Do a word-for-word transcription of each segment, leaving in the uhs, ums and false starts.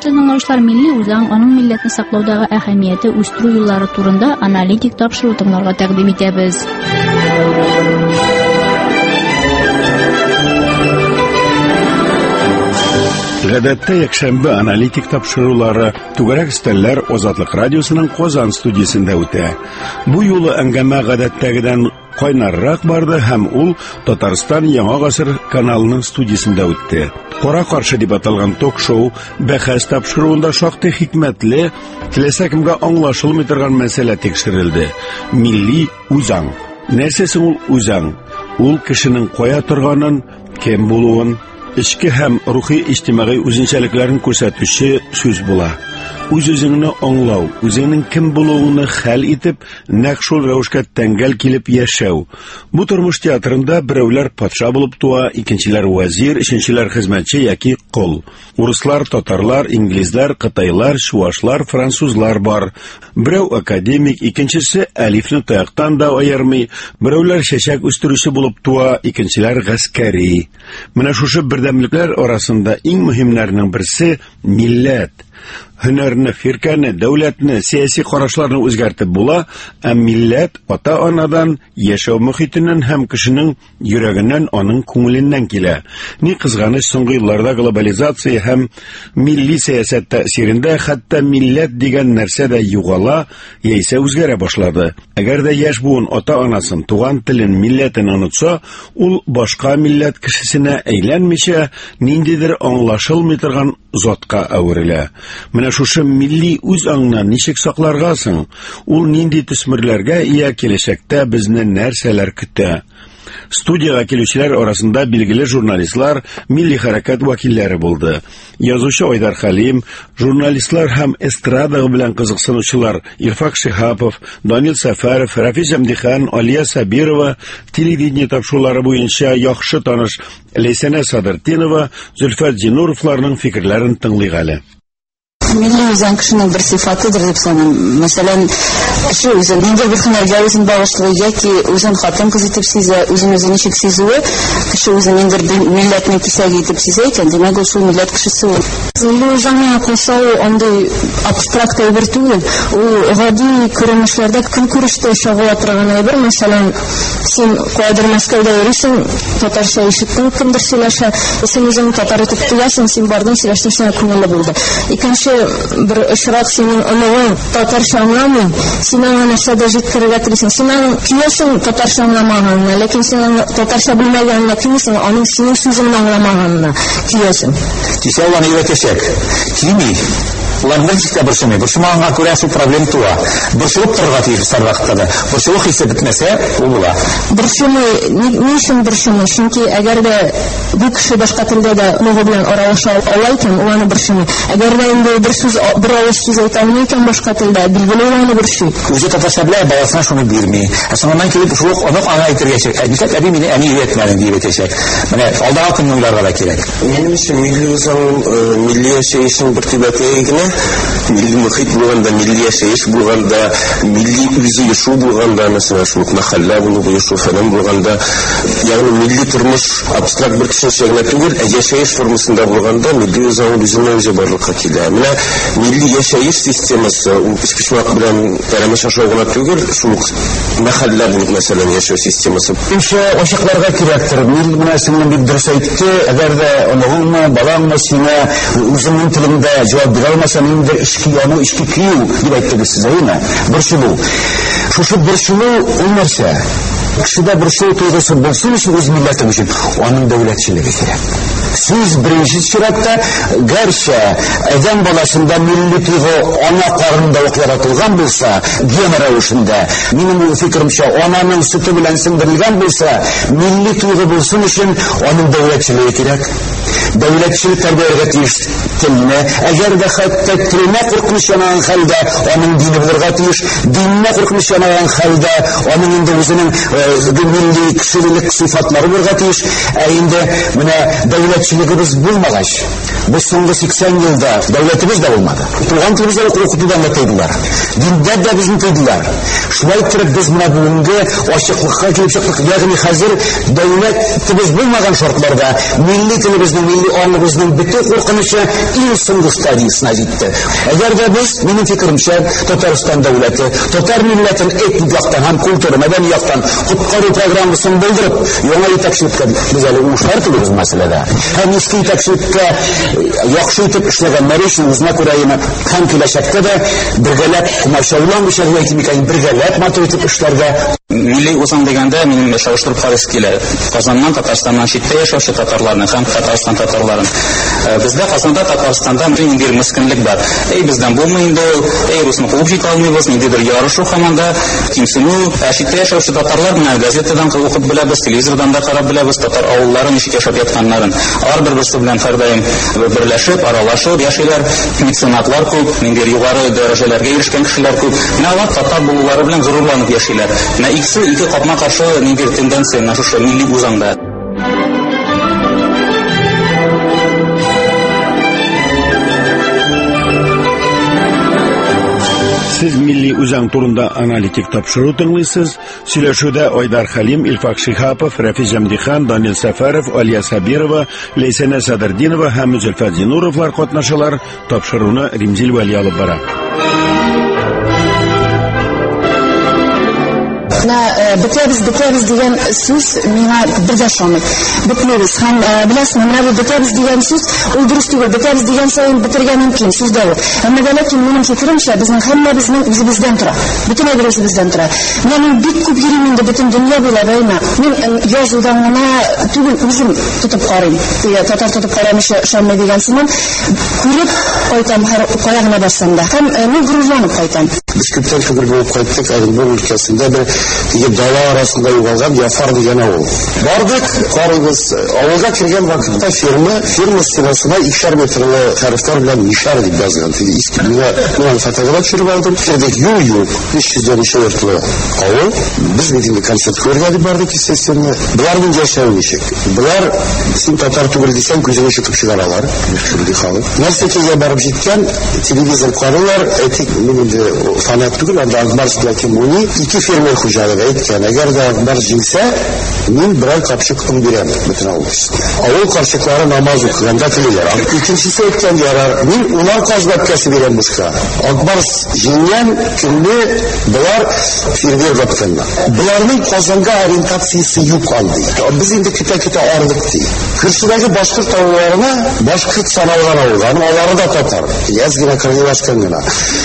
Хөрмәтле тыңлаучылар, милли үзаң, аның милләтне саклаудагы әһәмияте, үстерү юллары турында аналитик тапшыру тыңларга тәкъдим итәбез. Гадәттә якшәмбе аналитик тапшырулары түгәрәк өстәлләр Азатлык радиосының Казан студиясендә үтә. Бу юлы әңгәмә гадәттәгедән кайнаррак барды һәм ул Татарстан Яңа гасыр каналының студиясендә үтте. Кара каршы дип аталган ток-шоу бәхәс тапшыруында шактый хикмәтле, теләсә кемгә аңлашылмый торган мәсьәлә тикшерелде. Милли үзаң. Нәрсә соң ул үзаң? Ул кешенең кая торганын, кем булуын, Ички һәм рухи иҗтимагый үзенчәлекләрен күрсәтүче сүз була. Үз-үзеңне аңлау, үзеңнең кем булуыңны хәл итеп, нәкъ шул рәвешкә тәңгәл килеп яшәү. Бу тормыш театрында берәүләр патша булып туа, икенчеләр вәзир, өченчеләр хезмәтче яки кол. Урыслар, татарлар, инглизләр, кытайлар, чуашлар, французлар бар. Берәү академик, икенчесе әлифне таяктан да аермый. Берәүләр чәчәк үстерүче булып туа, икенчеләр гаскәри. Менә шушы бердәмлекләр арасында иң мөһимнәрнең берсе милләт. Һөнәрне, фирканы, дәүләтне, сияси карашларны үзгәртеп була, ә милләт ата-анадан, яшәү мөхитеннән һәм кешенең йөрәгеннән, аның күңеленнән килә. Ни кызганыч, соңгы елларда глобализация һәм милли сәясәт тәэсирендә хәтта милләт дигән нәрсә дә югала, яисә үзгәрә башлады. Әгәр дә яшь буын ата-анасын, туган телен, милләтен онытса, ул башка милләт кешесенә әйләнмичә, ниндидер аңлашылмый торган затка әверелә. Менә шушы милли үз аңны ничек сакларга соң? Ул нинди төсмерләргә ия, киләчәктә безне нәрсәләр көтә? Студияга килүчеләр арасында билгеле журналистлар, милли хәрәкәт вәкилләре булды. Язучы Айдар Хәлим, журналистлар һәм эстрада белән кызыксынучылар Ирфак Шихапов, Данил Сәфәров, Рафис Әмдихан, Алия Сабирова, телевидение тапшырулары буенча яхшы таныш Ләйсәнә Садыртдинова, Зөлфәт Зинуровларның фикерләрен тыңлыйк әле. Милли үзән кешенең бер сыйфатыдыр дип саныйм. Мәсәлән, кеше үзен нинди бер һөнәргә үзен багышлый яки үзен хатын-кыз итеп сизә, үзен үзе ничек сизүе, кеше үзен нинди милләтнең кисәге итеп сизә икән, димәк ул шул милләт кешесе ул. Милли үзәнгә калса ул андый абстракт әйбер түгел. Ул гади күренешләрдә көнкүрештә чагыла торган әйбер. Мәсәлән, син кайдыр Мәскәүдә йөрисең, татарча ишеттең, кемдер сөйләшә, син үзең татар итеп тоясың, син бардың сөйләштең, сиңа күңелле булды. Икенче bir ышрак синең онуың татарча аңламый, син аңа нәрсәдә җиткерергә телисең. Син киләсең татарча аңламаганына, ләкин син татарча белмәгәненә килсең, аның синең сүзеңне аңламаганына киләсең. Кисә ул өйрәтәчәк. Кими. Уларның җитә борчымый. Борчымаганга күрә шул проблема туа. Борчылып торырга тиеш сарвакта да. Борчылу хисе бетмәсә, ул була. Борчымый, ни өчен борчымый? Чөнки әгәр дә бу кеше башка телдә дә мөгы белән аралаша ала икән, ул аны борчымый. Әгәр дә инде бер сүз, бер авыз сүз әйтә алмый икән башка телдә, билгеле ул аны борчый. Үзе татарча белә, баласына шуны бирми. Ә соңыннан килеп шул аны аңа әйтергәчәк. Әдисәт әби мине әни өйрәтмәде дип әйтәчәк. Менә алдагы көнне уйларга да кирәк. Минем өчен милли үзаң, милли яшәешнең бер төбәке генә, милли мөхит булганда, милли яшәеш булганда, милли үзе яшәү булганда, мәсәлән, шул мәхәллә булып яшәү фәлән булганда, ягъни милли тормыш абстракт бер төшенчә генә түгел, ә яшәеш формасында булганда милли үзаң үзеннән үзе барлыкка килә. Менә милли яшәеш системасы ул пичпичмак белән пәрәмәш ашау гына түгел, шул мәхәллә булып мәсәлән яшәү системасы. Инше ачыкларга кирәктер. Милли мәсьәләне бик дөрес әйтте. Әгәр дә онуңны, балаңны сиңа үзеңнең телеңдә җавап бирә алмасаң, инде ишки яну, ишки кию дип әйттегез сез, әйме? Борчылу. Шушы борчылу ул нәрсә? Кешедә борчылу тойгысы булсын өчен үз милләте өчен аның дәүләтчелеге кирәк. Сез беренче чиратта гәрчә әдәм баласында милли тойгы ана карынында ук яратылган булса, ген рәвешендә, минем фикеремчә, ананың сөте белән сеңдерелгән булса, милли тойгы булсын өчен аның дәүләтчелеге кирәк. Дәүләтчелек тәрбияләргә тиеш телне, әгәр дә хәтта теленә куркыныч янаган хәлдә аның дине булырга тиеш, диненә куркыныч янаган хәлдә аның инде үзенең милли кешелек сыйфатлары булырга тиеш, ә инде менә дәүләт җитәкчелегебез булмагач, без соңгы сиксән елда дәүләтебез дә булмады. Туган телебезне укытудан да тыйдылар. Диндә дә безне тыйдылар. Шулай итеп без менә бүгенге ачыклыкка килеп чыктык. Ягъни хәзер дәүләтебез булмаган шартларда милли телебезнең, милли аңыбызның бөтен куркынычы иң соңгы стадиясына җитте. Әгәр дә без, минем фикеремчә, Татарстан дәүләте, татар милләтен этник яктан һәм культура, мәдәни яктан коткару программасын булдырып, яңа итәкчелеккә без әле уңышлар телибез мәсьәләдә. Һәм иске итәкчелеккә яхшы итеп эшләгәннәр өчен үзенә күрә һәм киләчәктә дә бергәләп комачаулан бишәргә икән, бергәләп матур итеп эшләргә. Милли үзаң дигәндә минем чагыштырып карыйсы килә. Казаннан, Татарстаннан читтә яшәүче татарларны һәм Татарстан татарларын. Бездә Казанда, Татарстанда ниндидер мескенлек бар. Эй, бездән булмый инде ул, эй, русны куып җитә алмыйбыз, ниндидер ярышу һаманда кимсенү. Читтә яшәүче татарлар менә газетадан укып беләбез, телевизордан да карап беләбез татар авылларын ничек яшәп ятканнарын. Ар бер-берсе белән һәрдаим берләшеп, аралашып яшиләр. Меценатлар күп, ниндидер югары дәрәҗәләргә ирешкән кешеләр күп. Менә алар татар булулары белән горурланып яшиләр. Менә икесе ике капма каршы ниндидер тенденция менә шушы милли үзаңда. Siz milli үзәң турында аналитик тапшыру тыңлыйсыз. Сөйләшүдә Айдар Халим, Илфак Шихапов, Рафи Җамдихан, Данил Сәфәров, Алия Сабирова, Лейсәнә Садырдинова һәм Зөлфат Зинуровлар катнашалар. Тапшыруны Римзил Вәли алып бара. Бетәбез, бетәбез дигән сүз миңа бер шомый. Бетмәбез һәм беләсезме, менә бу бетәбез дигән сүз ул дөрес түгел. Бетәбез дигән сүз бетергә мөмкин сүз дә ул. Әмма ләкин минем фикеремчә безнең һәммәбезнең үзебездән тора. Бөтен әйберебездән тора. Мин бик күп йөрим инде бөтен дөнья буйлап әйнә. Мин язудан гына түгел үзем тотып карыйм. Татар тотып карамыйча шәммә дигән сүзен күреп кайтам һәр каягына барсам да. Һәм мин гүрләнеп кайтам. Biz күптән түгел булып кайттык, Оренбург өлкәсендә бер теге дала арасында югалган Яфар дигән авыл. Бардык, карыйбыз, авылга кергән вакытта фирма, фирма стенасына икешәр метрлы хәрефләр белән Мишар дип язган. Теге иске миңа миңа фотография төшереп алдым. Кирдек юл-юл, биш йөз йортлы авыл. Без бит инде концерт күргән дип бардык, естественно. Буларның яшәү ничек? Булар син татар түгел дисәң күзеңә чыгып чыгаралар. Шундый халык. Нәрсә кигә барып җиткән, телевизор карыйлар, этик мине фанат түгел, анда Акбарс Блакимуни ике фермер хуҗалыгы әйткән. Әгәр дә Акбарс җиңсә, мин берәр капчык тын бирәм бөтен авыл өстенә. Авыл карчыклары намаз укыганда телиләр. Икенчесе әйткән ярар, мин унан казбаткасы бирәм бушка. Акбарс җиңгән көнне булар фермер батканнар. Буларның Казанга ориентациясе юк алды. Без инде көтә-көтә ардык ди. Кырсыдагы башкорт авылларына башкорт саналган авыллар, алары да татар. Язгына кыргылашкан гына.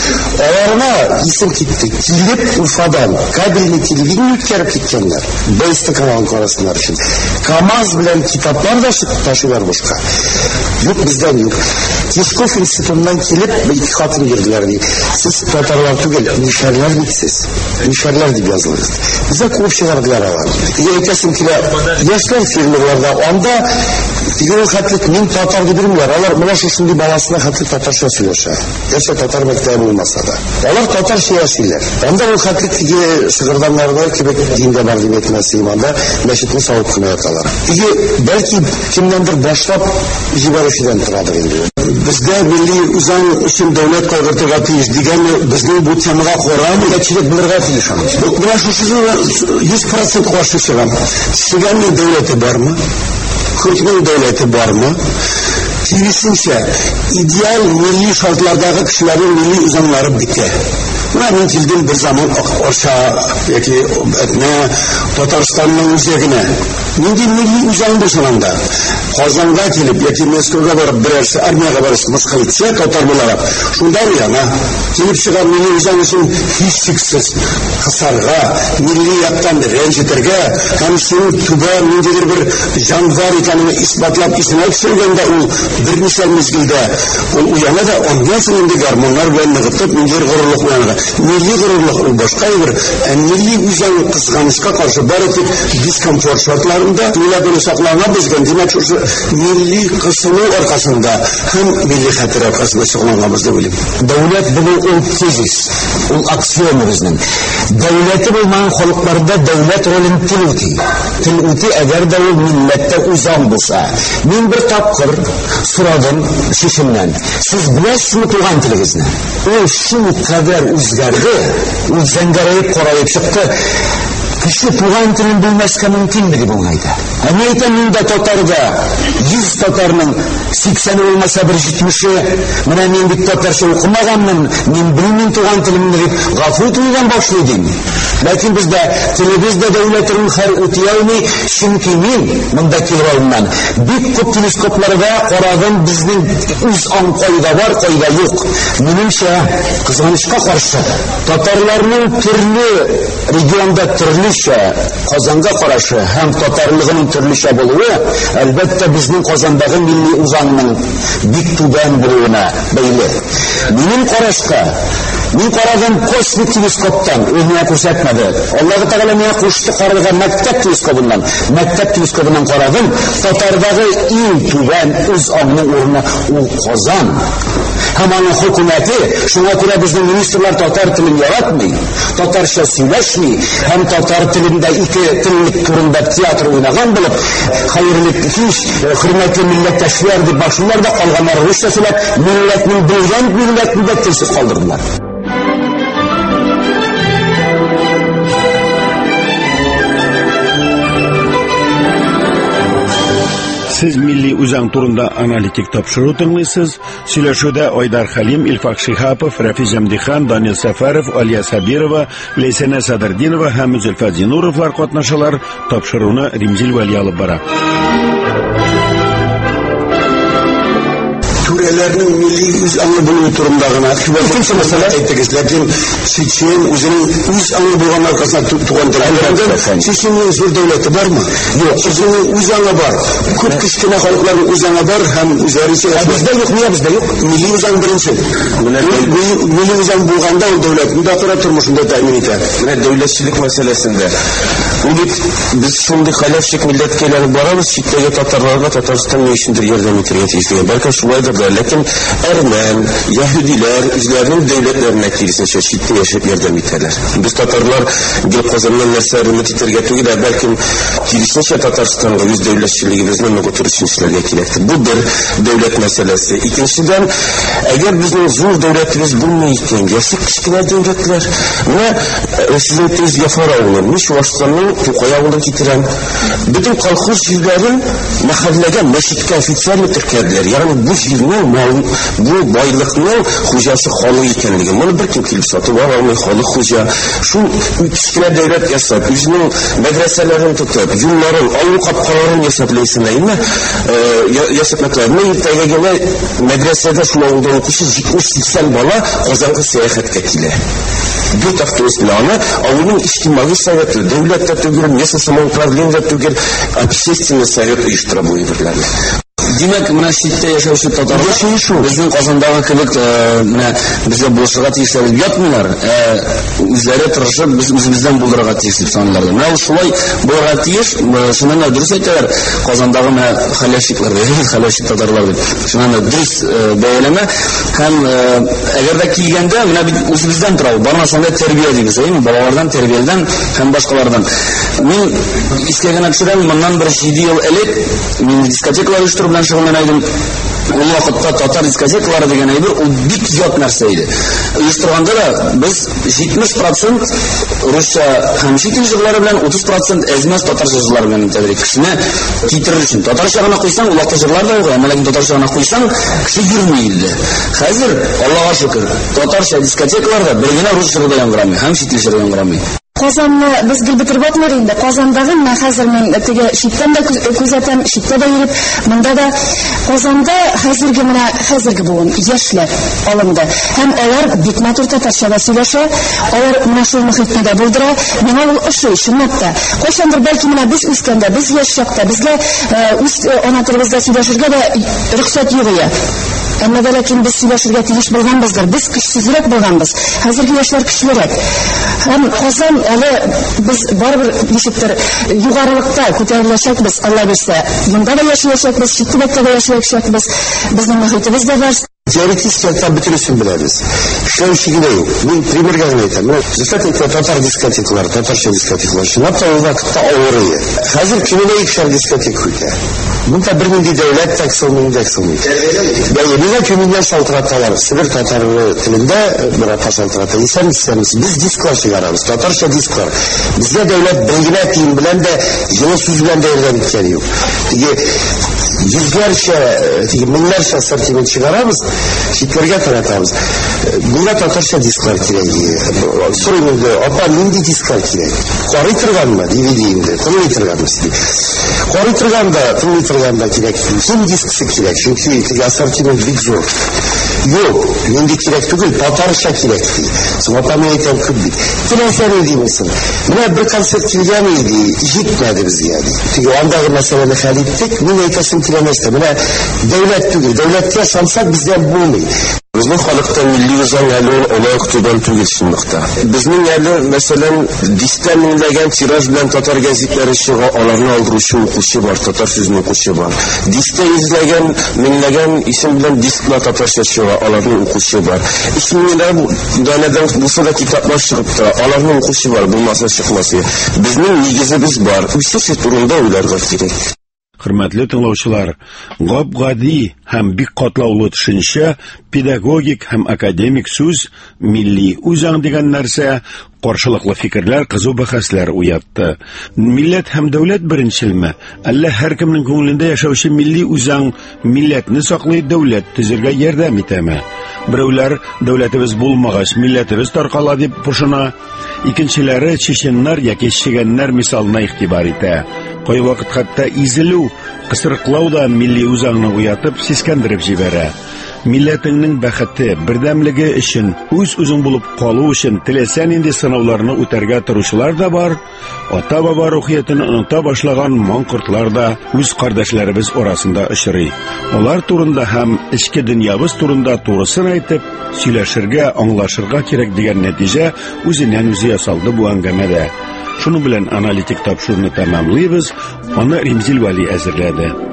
Аларына исем китти. Килеп Уфадан кабельный телевидение үткәреп киткәннәр. Бәйсте каналын карасыннар өчен. КамАЗ белән китаплар да ташылар бушка. Юк, бездән юк. Тишков институтыннан килеп ике хатын бирделәр ди. Сез татарлар түгел, нишәрләр битсез. Нишәрләр дип язылыр. Бездә күп чыгардылар алар. Әйтәсем килә, яшьләр фирмаларда анда тигән хәтлек мин татар дип бирмиләр. Алар менә шушындый баласына хәтлек татарча сөйләшә. Яшә татар мәктәбе булмаса да. Алар татарча яшиләр. Анда ул хәтлек тиге шыгырданнарда кебек диндә бар дип әйтмәсем, анда мәчетне савып кына яталар. Тиге бәлки кемнәндер башлап җибәрүчедән торадыр инде. Бездә милли үзаң өчен дәүләт кайгыртырга тиеш дигән безнең бу темага карап җитәкчелек булырга тиеш. Менә шушы йөз процент каршы чыгам. Чыганның дәүләте бармы? Хөкүмәт дәүләте бармы? Киресенчә, идеал милли шартлардагы кешеләрнең милли үзаңлары битә. Менә мин килдем бер заман Аша яки Әтнә Татарстанның үзәгенә. Нинди милли үзәң булсын анда? Казанга килеп яки Мәскәүгә барып берәрсе армиягә барып мыскыл итсә, татар буларак. Шунда яна килеп чыгар милли үзәң өчен һичшиксез кысарга, милли яктан рәнҗетергә, һәм шул түбә ниндидер бер җанвар икәнен исбатлап исенә төшергәндә ул берничә мизгелдә ул уяна да оннан соң инде гармоннар белән ныгытып, ниндидер горурлык уяна. Milli gururluk başka bir, milli üzen kızganışka karşı baratıp diskomfort şartlarında milli saklana bizden demek şu milli kısmı arkasında hem milli hatır arkasında saklanmamızda bilim. Devlet bunu ul tezis, ul aksiyonu bizden. Devleti bulman halklarda devlet rolün til uti. Til uti eğer de ul millette uzan bulsa. Min bir tapkır suradım şişimden. Siz bilesiz mi tuğan tilinizden? O şu kadar üzgerdi, o zengarayıp korayıp çıktı. Kişi tuğan tilini bilmezke mümkün miydi bunaydı? Emniyete minde totarda, yüz totarının sekseni olmasa bir jitmişi, mine min bir totarşı okumaganmın, min bilmin tuğan tilimini deyip gafur tuyudan başlıydım. Lakin bizde, televizde devletinin her utiyayını çünkü min, mındaki rolundan, bir kup teleskoplarda koradın bizden üz an koyda var, koyda yok. Minimse, kızganışka karşı, Tatarlarının türlü regionda türlü Kazanға qarşı hem Tatarlığının türlüşe buluğu elbette bizim Kazanдағы milli uzanının dik tuban buluğuna beyli. Benim qarashqa, men qaragan kosmik teleskoptan o'zini ko'rsatmadi. Alloh taolo menga qo'shdi qaragan maktab teleskobundan, maktab teleskobundan qaradim. Tatardagi eng tuban o'z omni o'rni u Qozon. Hamanın hukumati şuna ko'ra bizning ministrlar Tatar tilini yaratmay, Tatarcha söylashmay, hem Tatar tilinde iki tillik turunda teatr o'ynagan bo'lib, xayrli ish, hurmatli millatdoshlar deb boshlarda qolganlar ruscha so'zlab, millatning bilgan millatni tilsiz qoldirdilar. Siz Milli Uzan turunda analitik topşırığı dinleysiniz. Söyleşuda Aydar Halim, İlfak Şihapov, Rafi Jamdihan, Daniel Safarov, Aliya Sabirova, Leysene Sadırdinova hem Zülfat Zinurovlar katnaşalar topşırığını Rimzil Vali alıp bara. Türelerinin milli üz anı buluğu turumdağına ikinci mesela ettik. Lakin Çeçen özünün üz anı buluğun arkasına tuğan devletlerden Çeçen'in zor devleti var mı? Yok. Özünün üz anı var. Kürt kişkine halkların üz anı var. Hem üzerisi... Bizde yok. Niye bizde yok? Milli üz anı birinci. Milli üz anı bulğanda o devletin de akıra turmuşunda temin eder. Devletçilik meselesinde. Biz şimdi halefçik milletkeleri baramız. Şiddege Tatarlarga Tataristan ne işindir yerden bitirgen teyizliğe. Belki şulaydır. Lakin Ermen, Yahudiler, üzerinin devletlerine kilisine şiddet yaşayıp yerden biterler. Biz Tatarlar bir Kazan'ın neslerini titirgetiği de belki kilisine Tataristan'da yüz devletçiliği bizden ne götürür için işlerine kilektir. Bu bir devlet meselesi. İkinciden, eğer bizim zor devletimiz bulmayırken, yaşık kişiler devletler ve sizin tez yafara olurmuş, Vaştan'ın Tukayağı'nda getiren bütün kalkışçilerin mahallede meşitke ofisyerli Türkiye'diler. Yani bu jilin bu baylıqның hujası xalı ekenligi. Bunu bir kim kilip satıb almay xalı huja. Şu kichkina devlet yasab, o'zining medreselerini tutup, yunların, ayrı kapkaların yasablaysinaymi? Yasabmaklarını ertagagina medresede şu oldu o'qishi yetmish sakson bola Qozonga sayohatga keladi. Bu avtobus bilan avının ijtimoiy saveti, davlatda tugul, местное самоуправление tugul, общественный совет uyushtirib o'ydirlar. Demek mana şitte yaşayışı Tatarlar bizim Kazan'daki kılık mana bize boşluğa tiyişler yapmıyorlar. Üzere tırışıp biz bizden buldurağa tiyişip sanırlardı. Mana şulay buldurağa tiyiş şundan da dürüst ettiler. Kazan'daki mana halefşikler değil, halefşik Tatarlar değil. Şundan da dürüst beyleme. Hem eğer de kilgende mana biz bizden tırau. Bana sonunda terbiye deyimiz değil mi? Babalardan terbiyeden hem başkalardan. Men iskegen akşıdan bundan bir yedi yıl elek men diskoteklar uyuşturup bilan shug'ullanaydim. O vaqtda Tatar diskotekalari degan aybi u bik yot narsa edi. Uyushtirganda da biz yetmish prosent Ruscha hamshik yig'lari bilan o'ttiz prosent ezmas Tatarcha yig'lari bilan tadrik kishini kitirish uchun. Tatarchani qo'ysang, uloqda yig'lar da yo'q, lekin Tatarchani qo'ysang, kishi yurmaydi. Hozir Allohga shukr, Tatarcha diskotekalarda birgina rus yig'ida yangiramay, hamshik yig'ida yangiramay. Qozonni biz gil bitirib o'tmaylik endi. Qozondagi men hozir men tege shitdan da kuzatam, shitda da yurib, bunda da Qozonda hozirgi mana hozirgi bugun yoshlar olindi. Ham ular bitmatur tatarcha vasilasi, ular mana shu muhitda bo'ldira, nima shu shunatda. Qo'shandir balki mana biz o'sganda, biz yosh chaqda bizga o'z ona tilimizda so'zlashirga da ruxsat yo'q edi. Әмма дә ләкин без сөйләшергә тиеш булганбыздыр. Без көчсезрәк булганбыз. Хәзерге яшьләр көчлерәк. Һәм Казан әле біз барыбер ничектер югарылыкта күтәреләчәкбез, Алла бирсә. Монда да яшәячәкбез, чит төбәктә дә яшәячәкбез. Безнең мөхитебез дә бар. Теоретически это бөтенесен беләбез. Эшләүче генә юк. Мин примерга генә әйтәм. Дискотека, татар дискотекалар, татарча дискотекалар. Чынлап та ул вакытта авырый. Хәзер көненә икешәр дискотека үтә. Монда бер нинди дәүләт таксылмый, таксылмый. Бәйлегә көненә шалтыраталар. Сибир татары телендә бер шалтырата. Исән исәмез. Без дисклар чыгарабыз, татарча дисклар. Безгә дәүләт белгенә тиен белән дә җылы сүз белән дә ярдәм иткән юк. Теге йөзләрчә, теге меңнәрчә ассортимент чыгарабыз. Читләргә таратабыз. Була татарча дисклар кирәк. Сорыймды, апа, нинди дисклар кирәк? Карый торганмы? ди ви ди инде. Тыңлый торганмы сине? Карый торганда, тыңлый торганда кирәк. Кем дисксы кирәк? Чөнки теге ассортимент бик зур. Юк, нинди кирәк түгел, татарча кирәк ди. Апа, мен әйтәм күп бит. Теләсәң димисең. Менә бер концерт килгән иде, җитмәде безгә ди. Теге андагы мәсьәләне хәл иттек. Мин әйтәсем киләмәстә. Менә дәүләт түгел, дәүләткә ышансак бездән булмый. Безнең халыкта милли үзән әле олай көтүдән түгел шунлыкта. Безнең әле, мәсәлән, дистә меңләгән тираж белән татар гәзитләре чыга, аларны алдыручы укучы бар, татар сүзен укучы бар. Дистә йөзләгән, меңләгән исем белән дискла татарча чыга, аларны укучы бар. Исемнәр данадан булса да китаплар чыгып тора, аларны укучы бар, булмаса чыкмасы. Безнең нигезебез бар. Үсеше турында уйларга кирәк. Хөрмәтле тыңлаучылар, гап-гади һәм бик катлаулы төшенчә, педагогик һәм академик сүз, милли үзаң дигән нәрсә, каршылыклы фикерләр, кызу бәхәсләр уятты. Милләт һәм дәүләт беренчелме? Әллә һәркемнең күңелендә яшәүче милли үзаң милләтне саклый, дәүләт төзергә ярдәм итәме? Берәүләр дәүләтебез булмагач милләтебез таркала дип пошына, икенчеләре чеченнар яки чигәннәр мисалына игътибар итә. Кай вакыт хәтта изелү, кысырыклау да милли үзаңны уятып, сискәндереп җибәрә. Милләтеңнең бәхете, бердәмлеге өчен, үз үзең булып калу өчен теләсәң инде сынауларны үтәргә торучылар да бар. Ата-баба рухиятен оныта башлаган маңкортлар да үз кардәшләребез арасында очрый. Алар турында һәм эчке дөньябыз турында турысын әйтеп, сөйләшергә, аңлашырга кирәк дигән нәтиҗә үзеннән үзе ясалды бу әңгәмәдә. Шуның белән аналитик тапшыруны тәмамлыйбыз. Аны Римзил Вали әзерләде.